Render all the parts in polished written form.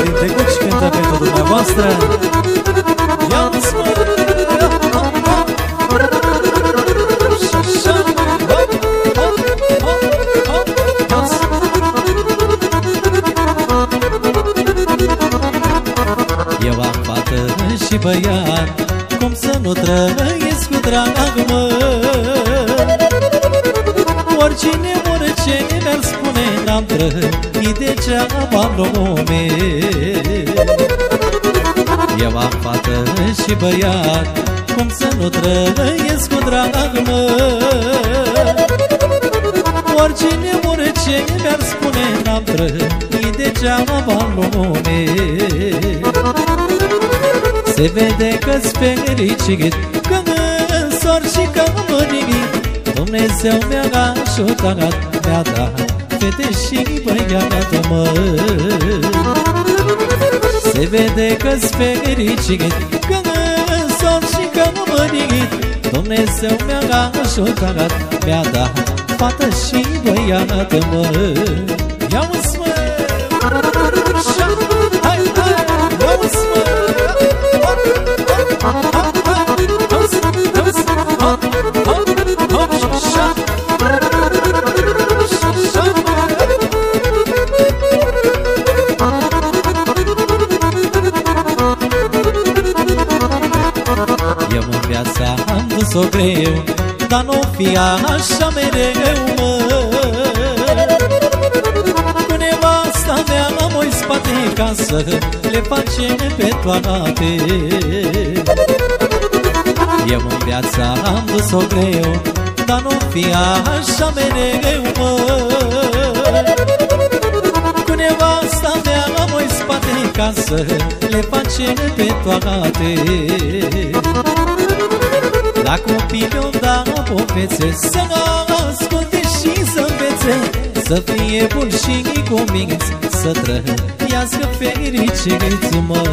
Cătălin Tecuci cântă pentru dumneavoastră. Ia-ți mă! Eu am fată și băiat, cum să nu trăiesc cu drag, mă? Oricine, orice mi-ar spune, n-am trăit degeaba în lume. Eu am fată și băiat, cum să nu trăiesc cu drag, mă? Oricine, orice mi-ar spune, n-am trăit degeaba în lume. Se vede că-s fericit când însor și că mărigit, Dumnezeu mi-a ajutat, mi-a dat fete și băiată, mă. Se vede că-s fericit când însor și că mărigit, Dumnezeu mi-a ajutat, mi-a dat fată și băiată, mă. Ia-uzi, mă! Hai, hai! Ia-uzi, mă! Eu în viața am dus-o greu, dar n-o fi așa mereu, mă. Cu nevasta mea am-o-i spate ca să le facem pe toate. Eu în viața am dus-o greu, dar n-o fi așa mereu, mă. Cu nevasta mea am-o-i spate ca să le facem pe toate. La copii mi-o da povețe, să asculte și să învețe, să fie bun și cu minți, să trăiască fericiți, mă.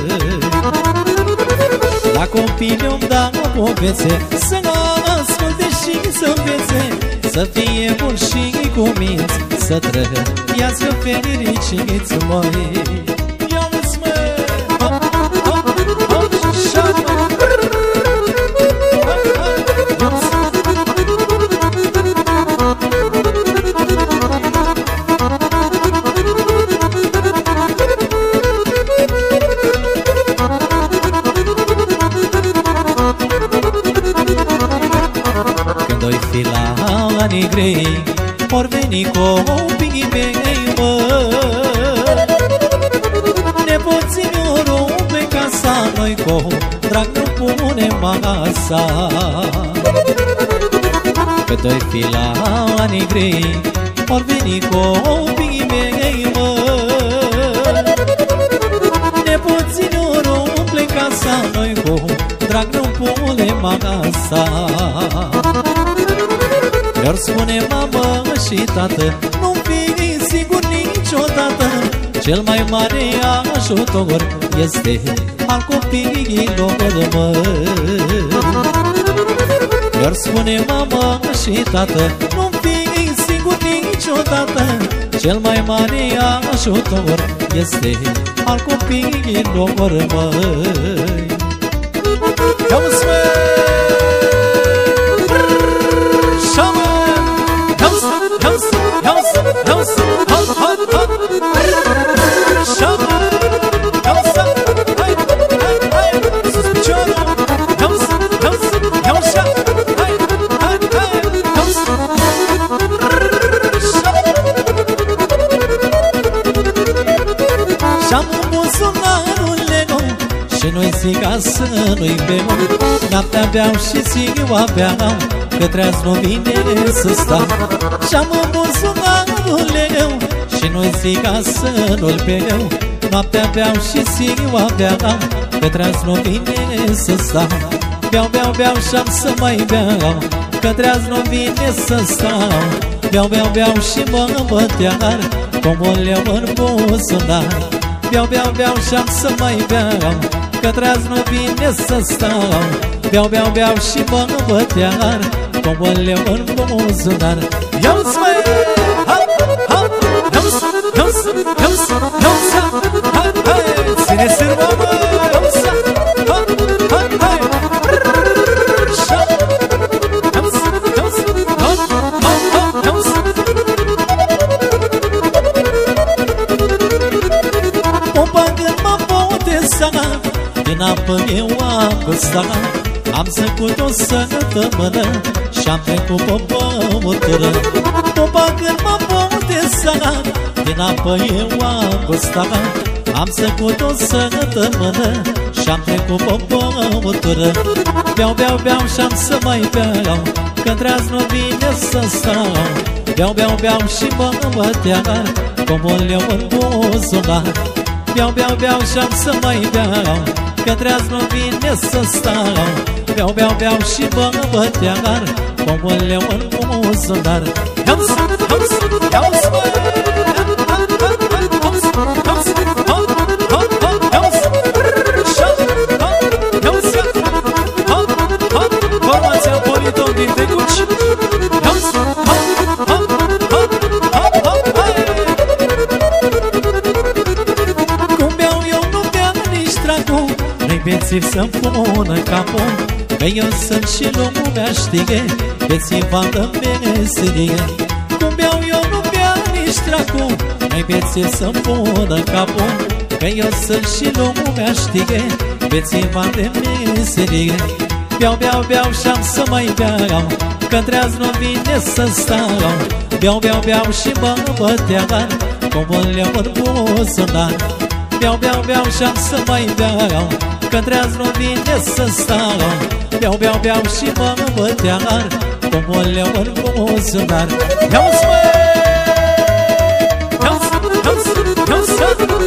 La copii mi-o da povețe, să asculte și să învețe, să fie bun și cu minți, să trăiască fericiți, mă. Ia-uzi, mă! Când o-i fi la anii grei, or veni copiii mei, mă. Nepoții mi-o umple casa, noi cu drag nu punem masa. Când o-i fi la anii grei, or veni copiii mei, mă. Nepoții mi-o umple casa, noi cu drag nu punem masa. Mi-or spune mamă și tată, nu fi sigur niciodată, cel mai mare ajutor este al copiilor, mă. Mi-or spune mamă și tată, nu fi sigur niciodată, cel mai mare ajutor este al copiilor, mă. Ia-uzi, mă! Și noi zica să nu-i beau, noaptea beau și ziua beau, că treaz nu vine să stau. Și-am în buzunarul leu, și noi zica să nu-l beau, noaptea beau și ziua beau, că treaz nu vine să stau. Beau, beau, beau și-am să mai beau, că treaz nu vine să stau. Beau, beau, beau și mă bătear, cum o leu în buzunar. Beau, beau, beau și-am să mai beau, că treaz nu vine să stau. Beau, beau, beau și mă bătear, cum o leu în buzunar. Ia-uzi, măi! Ha, ha! Ia-uzi, ia-uzi, ia-uzi, ia-uzi, ha, ha! Cine sârba, mă? Hausa! Hai, hai, hai! Șa! Haus, haus! Haus, haus, haus! O bagă mă boteza, din apă eu apă sta. Am săcut o săptămână și-am trecut pe băutură. O bagă mă boteza, din apă eu apă sta. Am săcut o săptămână și-am trecut pe băutură. Beau, beau, beau și-am să mai beau, că treaz nu vine să stau. Beau, beau, beau și mă bătea cum un leu în buzunar. Beau, beau, beau și-am să mai beau, că treaz nu vine să stau. Beau, beau, beau și mă bătea cum un leu în buzunar. Haus, haus, haus, mă! Formația Politon din Tecuci. Cum beau eu nu beau nici dracu, nu-i bețiv să-mi pună capul, că eu sunt și lumea știe, bețiva de meserie. Cum beau eu nu beau nici dracu, nu-i bețiv să-mi pună capul, că eu sunt și lumea știe, bețiva de meserie. Beau, beau, beau și-am să mai beau, că treaz nu vine să stau. Beau, beau, beau și mă bătea cum un leu în buzunar. Beau, beau, beau și-am să mai beau, că treaz nu vine să stau. Beau, beau, beau și mă bătea cum un leu în buzunar. Iau-ți, măi! Iau-ți, iau-ți, iau-ți!